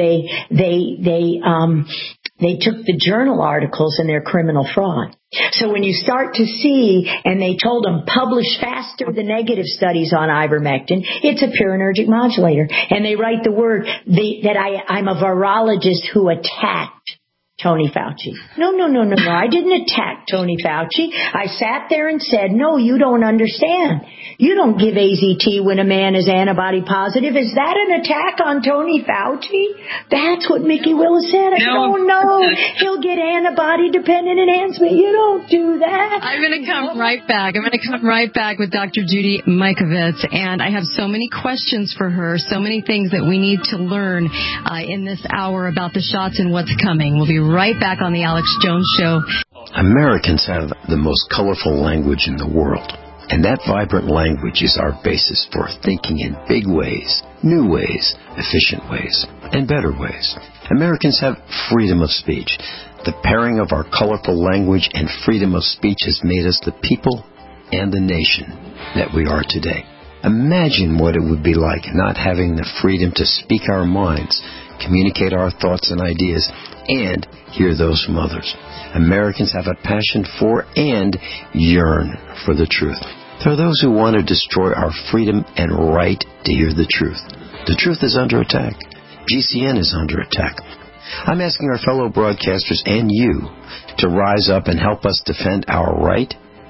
they took the journal articles and they're criminal fraud. So when you start to see, and they told them, publish faster the negative studies on ivermectin, it's a purinergic modulator. And they write the word that I'm a virologist who attacked Tony Fauci. No. I didn't attack Tony Fauci. I sat there and said, no, you don't understand. You don't give AZT when a man is antibody positive. Is that an attack on Tony Fauci? That's what Mickey Willis said. No. He'll get antibody-dependent enhancement. You don't do that. I'm going to come right back. I'm going to come right back with Dr. Judy Mikovits, and I have so many questions for her, so many things that we need to learn in this hour about the shots and what's coming. We'll be right back on the Alex Jones Show. Americans have the most colorful language in the world. And that vibrant language is our basis for thinking in big ways, new ways, efficient ways, and better ways. Americans have freedom of speech. The pairing of our colorful language and freedom of speech has made us the people and the nation that we are today. Imagine what it would be like not having the freedom to speak our minds, communicate our thoughts and ideas, and hear those from others. Americans have a passion for and yearn for the truth. There are those who want to destroy our freedom and right to hear the truth. The truth is under attack. GCN is under attack. I'm asking our fellow broadcasters and you to rise up and help us defend our right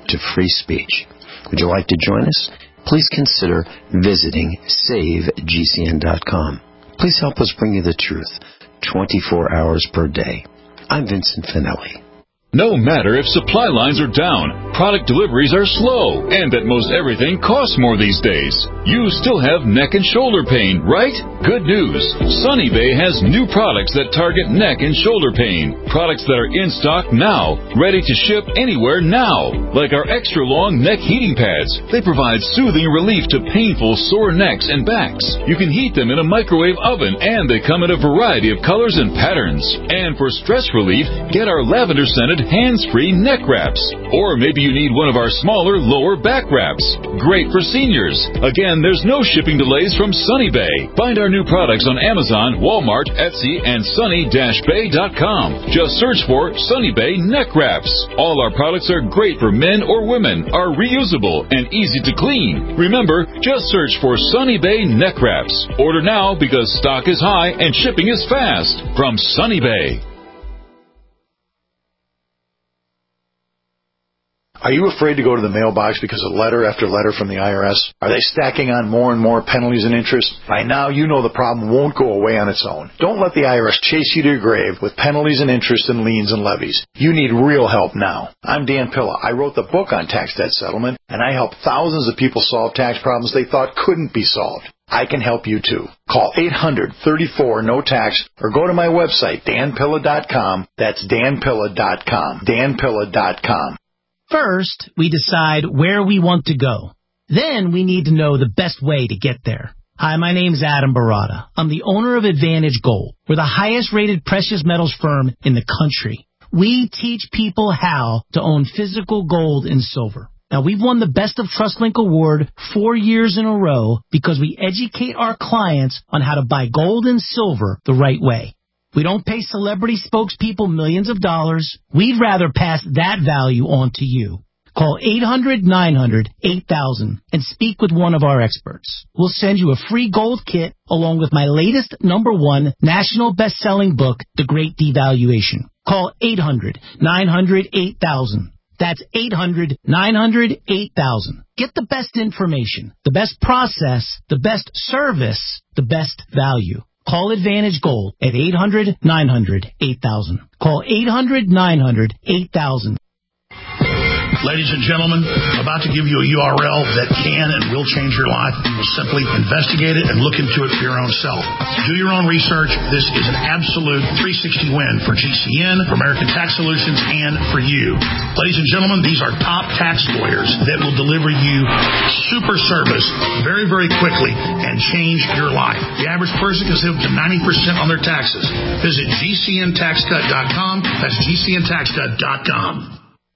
to free speech. Would you like to join us? Please consider visiting SaveGCN.com. Please help us bring you the truth 24 hours per day. I'm Vincent Finelli. No matter if supply lines are down, product deliveries are slow, and that most everything costs more these days, you still have neck and shoulder pain, right? Good news. Sunny Bay has new products that target neck and shoulder pain. Products that are in stock now, ready to ship anywhere now. Like our extra long neck heating pads. They provide soothing relief to painful sore necks and backs. You can heat them in a microwave oven, and they come in a variety of colors and patterns. And for stress relief, get our lavender scented hands-free neck wraps. Or maybe you need one of our smaller lower back wraps. Great for seniors. Again, there's no shipping delays from Sunny Bay. Find our new products on Amazon, Walmart, Etsy, and sunny-bay.com. Just search for Sunny Bay neck wraps. All our products are great for men or women, are reusable, and easy to clean. Remember, just search for Sunny Bay neck wraps. Order now because stock is high and shipping is fast. From Sunny Bay. Are you afraid to go to the mailbox because of letter after letter from the IRS? Are they stacking on more and more penalties and interest? By now, you know the problem won't go away on its own. Don't let the IRS chase you to your grave with penalties and interest and liens and levies. You need real help now. I'm Dan Pilla. I wrote the book on tax debt settlement, and I help thousands of people solve tax problems they thought couldn't be solved. I can help you too. Call 800-34-NO-TAX or go to my website, danpilla.com. That's danpilla.com. danpilla.com. First, we decide where we want to go. Then we need to know the best way to get there. Hi, my name's Adam Barada. I'm the owner of Advantage Gold. We're the highest-rated precious metals firm in the country. We teach people how to own physical gold and silver. Now, we've won the Best of TrustLink Award 4 years in a row because we educate our clients on how to buy gold and silver the right way. We don't pay celebrity spokespeople millions of dollars. We'd rather pass that value on to you. Call 800-900-8000 and speak with one of our experts. We'll send you a free gold kit along with my latest #1 national best-selling book, The Great Devaluation. Call 800-900-8000. That's 800-900-8000. Get the best information, the best process, the best service, the best value. Call Advantage Gold at 800-900-8000. Call 800-900-8000. Ladies and gentlemen, I'm about to give you a URL that can and will change your life. You will simply investigate it and look into it for your own self. Do your own research. This is an absolute 360 win for GCN, for American Tax Solutions, and for you. Ladies and gentlemen, these are top tax lawyers that will deliver you super service very, very quickly and change your life. The average person can save up to 90% on their taxes. Visit GCNTaxCut.com. That's GCNTaxCut.com.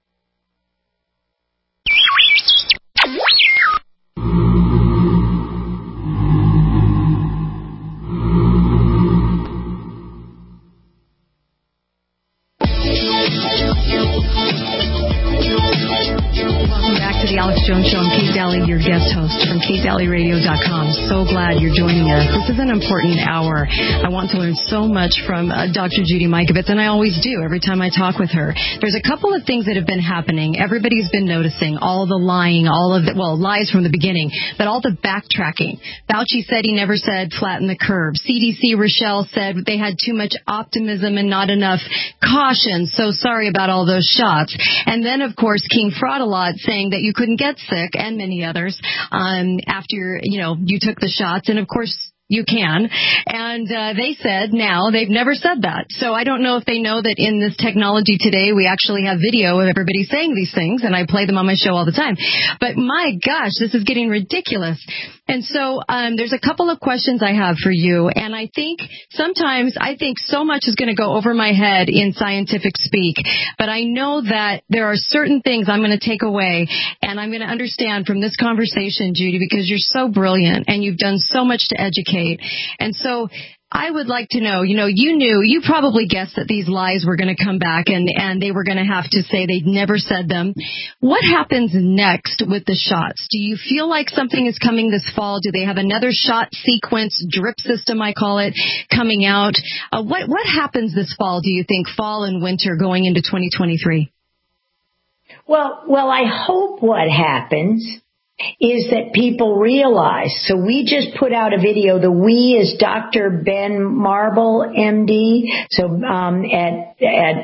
The Alex Jones Show. I'm Kate Daly, your guest host from KateDalyRadio.com. So glad you're joining us. This is an important hour. I want to learn so much from Dr. Judy Mikovits, and I always do every time I talk with her. There's a couple of things that have been happening. Everybody's been noticing all the lying, lies from the beginning, but all the backtracking. Fauci said he never said flatten the curve. CDC Rochelle said they had too much optimism and not enough caution. So sorry about all those shots. And then, of course, King Fraud-A-Lot saying that you couldn't get sick, and many others, after you took the shots. And of course you can. And they said now they've never said that. So I don't know if they know that in this technology today we actually have video of everybody saying these things, and I play them on my show all the time. But my gosh, this is getting ridiculous. And so there's a couple of questions I have for you, and I think sometimes so much is going to go over my head in scientific speak, but I know that there are certain things I'm going to take away, and I'm going to understand from this conversation, Judy, because you're so brilliant and you've done so much to educate. And so I would like to know, you probably guessed that these lies were going to come back and they were going to have to say they'd never said them. What happens next with the shots? Do you feel like something is coming this fall? Do they have another shot sequence, drip system, I call it, coming out? What happens this fall, do you think, fall and winter going into 2023? Well, I hope what happens is that people realize. So we just put out a video. The we is Dr. Ben Marble, MD. So at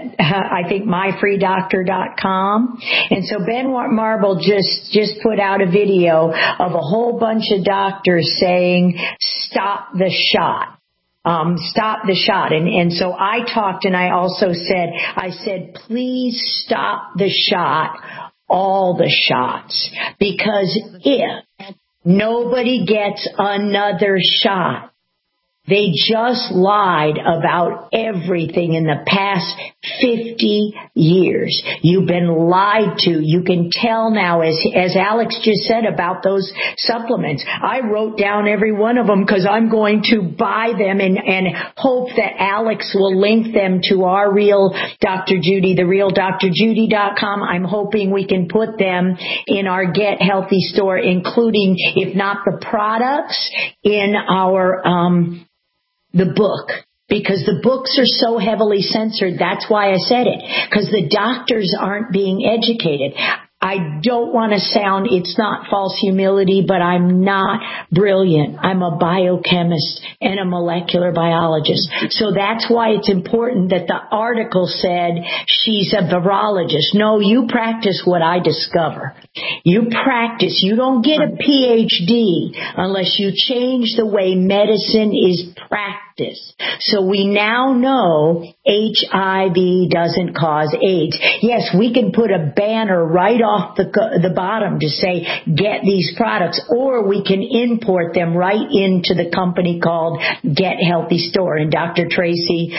I think myfreedoctor.com. And so Ben Marble just put out a video of a whole bunch of doctors saying, stop the shot. Stop the shot. And so I talked and I also said, please stop the shot. All the shots, because if nobody gets another shot, they just lied about everything in the past 50 years. You've been lied to. You can tell now, as Alex just said about those supplements. I wrote down every one of them because I'm going to buy them and hope that Alex will link them to our Real Dr. Judy, therealdrjudy.com. I'm hoping we can put them in our Get Healthy store, including, if not the products, in our the book, because the books are so heavily censored. That's why I said it, because the doctors aren't being educated. I don't want to sound, it's not false humility, but I'm not brilliant. I'm a biochemist and a molecular biologist. So that's why it's important that the article said she's a virologist. No, you practice what I discover. You practice. You don't get a PhD unless you change the way medicine is practiced. So we now know HIV doesn't cause AIDS. Yes, we can put a banner right off the bottom to say, get these products, or we can import them right into the company called Get Healthy Store. And Dr. Tracy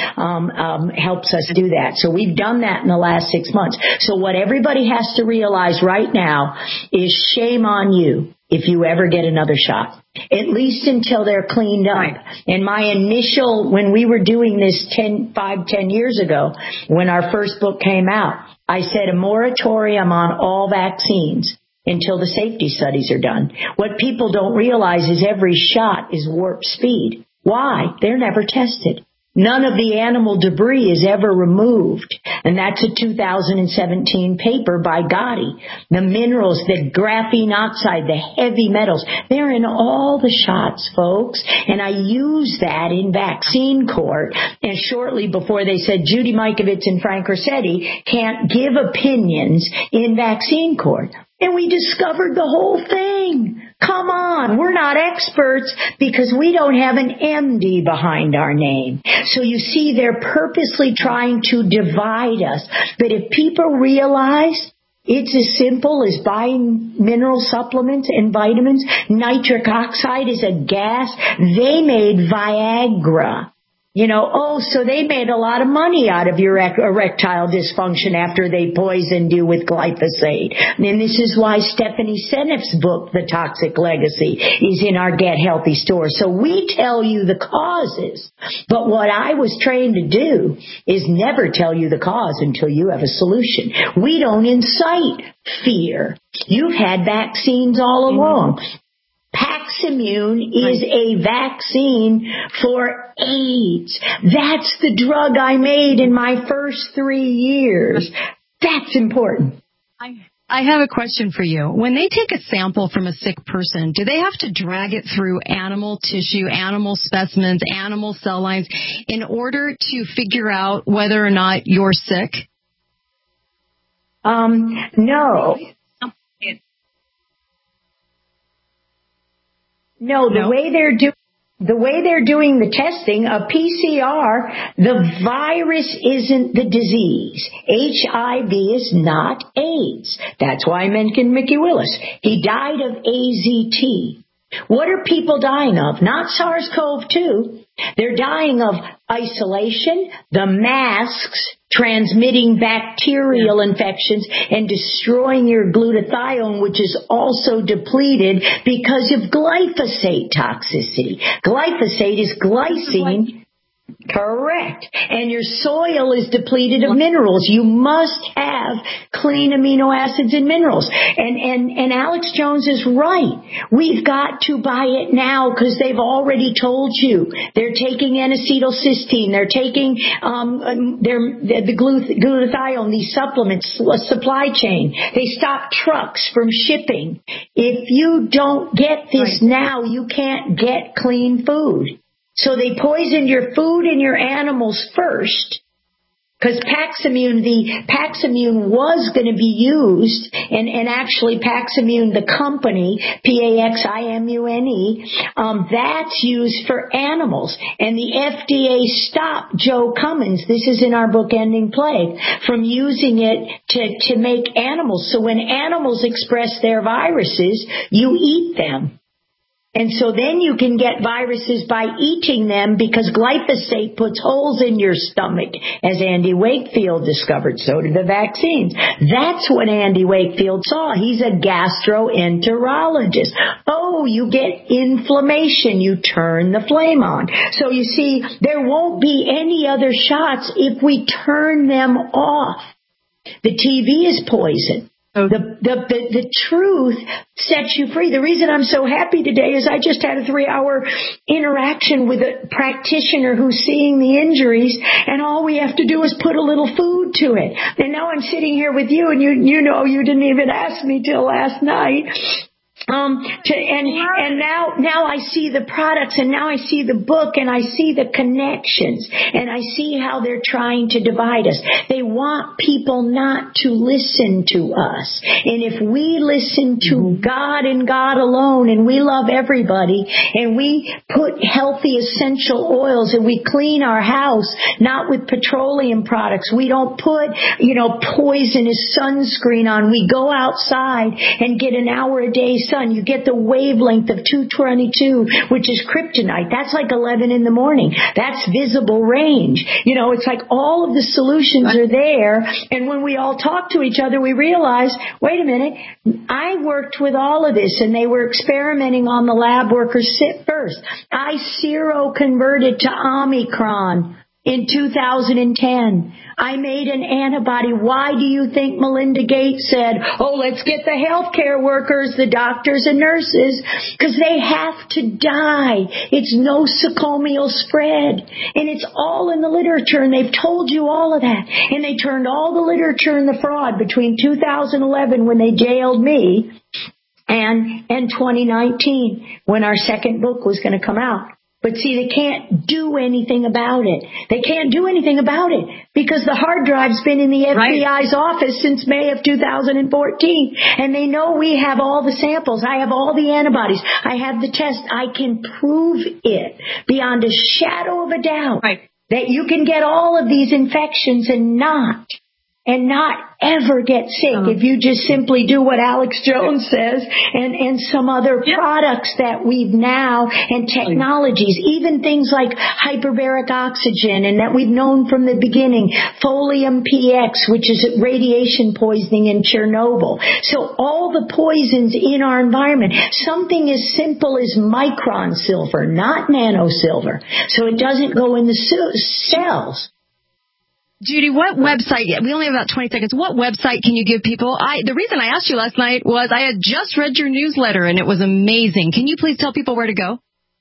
helps us do that. So we've done that in the last 6 months. So what everybody has to realize right now is shame on you if you ever get another shot, at least until they're cleaned up. And my initial, when we were doing this 10 years ago, when our first book came out, I said a moratorium on all vaccines until the safety studies are done. What people don't realize is every shot is warp speed. Why? They're never tested. None of the animal debris is ever removed. And that's a 2017 paper by Gotti. The minerals, the graphene oxide, the heavy metals, they're in all the shots, folks. And I use that in vaccine court. And shortly before they said Judy Mikovits and Frank Rossetti can't give opinions in vaccine court. And we discovered the whole thing. Come on, we're not experts because we don't have an MD behind our name. So you see, they're purposely trying to divide us. But if people realize it's as simple as buying mineral supplements and vitamins, nitric oxide is a gas. They made Viagra. So they made a lot of money out of your erectile dysfunction after they poisoned you with glyphosate. And this is why Stephanie Seneff's book, The Toxic Legacy, is in our Get Healthy store. So we tell you the causes. But what I was trained to do is never tell you the cause until you have a solution. We don't incite fear. You've had vaccines all along. Paximune is a vaccine for AIDS. That's the drug I made in my first 3 years. That's important. I have a question for you. When they take a sample from a sick person, do they have to drag it through animal tissue, animal specimens, animal cell lines in order to figure out whether or not you're sick? No. No, the way they're doing the testing, a PCR, the virus isn't the disease. HIV is not AIDS. That's why I mentioned Mickey Willis. He died of AZT. What are people dying of? Not SARS-CoV-2. They're dying of isolation, the masks transmitting bacterial infections and destroying your glutathione, which is also depleted because of glyphosate toxicity. Glyphosate is glycine. Correct. And your soil is depleted of minerals. You must have clean amino acids and minerals. And Alex Jones is right. We've got to buy it now because they've already told you. They're taking N-acetylcysteine. They're taking the glutathione, these supplements, supply chain. They stop trucks from shipping. If you don't get this now, you can't get clean food. So they poisoned your food and your animals first, because Paximune was going to be used, and actually Paximune, the company, Paximune, that's used for animals. And the FDA stopped Joe Cummins, this is in our book Ending Plague, from using it to make animals. So when animals express their viruses, you eat them. And so then you can get viruses by eating them, because glyphosate puts holes in your stomach, as Andy Wakefield discovered. So did the vaccines. That's what Andy Wakefield saw. He's a gastroenterologist. Oh, you get inflammation. You turn the flame on. So you see, there won't be any other shots if we turn them off. The TV is poison. The truth sets you free. The reason I'm so happy today is I just had a 3-hour interaction with a practitioner who's seeing the injuries, and all we have to do is put a little food to it. And now I'm sitting here with you, and you know you didn't even ask me till last night. Now I see the products, and now I see the book, and I see the connections, and I see how they're trying to divide us. They want people not to listen to us. And if we listen to God and God alone, and we love everybody, and we put healthy essential oils, and we clean our house, not with petroleum products. We don't put, poisonous sunscreen on. We go outside and get an hour a day sun. You get the wavelength of 222, which is kryptonite. That's like 11 in the morning. That's visible range. It's like all of the solutions are there. And when we all talk to each other, we realize, wait a minute, I worked with all of this, and they were experimenting on the lab workers first. I seroconverted to Omicron in 2010. I made an antibody. Why do you think Melinda Gates said, let's get the healthcare workers, the doctors and nurses, because they have to die. It's nosocomial spread. And it's all in the literature, and they've told you all of that. And they turned all the literature in the fraud between 2011, when they jailed me, and 2019, when our second book was going to come out. But see, they can't do anything about it. They can't do anything about it because the hard drive's been in the FBI's office since May of 2014. And they know we have all the samples. I have all the antibodies. I have the test. I can prove it beyond a shadow of a doubt that you can get all of these infections and not ever get sick if you just simply do what Alex Jones says and some other products that we've now, and technologies, even things like hyperbaric oxygen, and that we've known from the beginning, Folium PX, which is radiation poisoning in Chernobyl. So all the poisons in our environment, something as simple as micron silver, not nano silver, so it doesn't go in the cells. Judy, what website, we only have about 20 seconds, what website can you give people? The reason I asked you last night was I had just read your newsletter, and it was amazing. Can you please tell people where to go?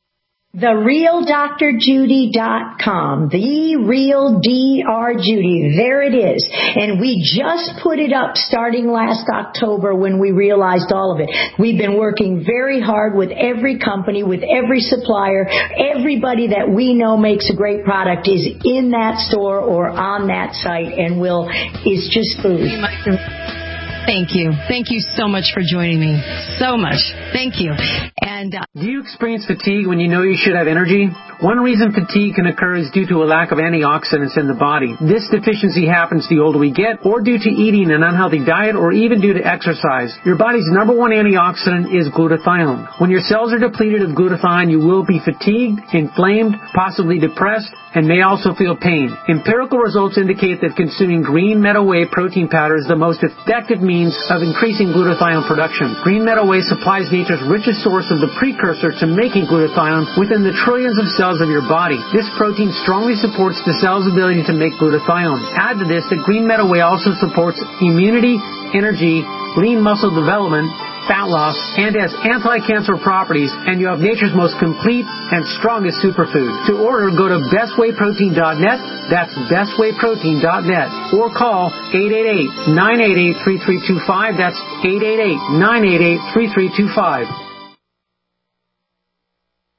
TheRealDrJudy.com. The Real Dr. Judy. There it is. And we just put it up starting last October when we realized all of it. We've been working very hard with every company, with every supplier. Everybody that we know makes a great product is in that store or on that site, and is just food. Thank you. Thank you so much for joining me. So much. Thank you. And do you experience fatigue when you know you should have energy? One reason fatigue can occur is due to a lack of antioxidants in the body. This deficiency happens the older we get, or due to eating an unhealthy diet, or even due to exercise. Your body's number one antioxidant is glutathione. When your cells are depleted of glutathione, you will be fatigued, inflamed, possibly depressed, and may also feel pain. Empirical results indicate that consuming green metal whey protein powder is the most effective means of increasing glutathione production. Green Meadow Whey supplies nature's richest source of the precursor to making glutathione within the trillions of cells of your body. This protein strongly supports the cell's ability to make glutathione. Add to this that Green Meadow Whey also supports immunity, energy, lean muscle development, fat loss, and has anti-cancer properties, and you have nature's most complete and strongest superfood. To order, go to bestwayprotein.net, that's bestwayprotein.net, or call 888-988-3325, that's 888-988-3325.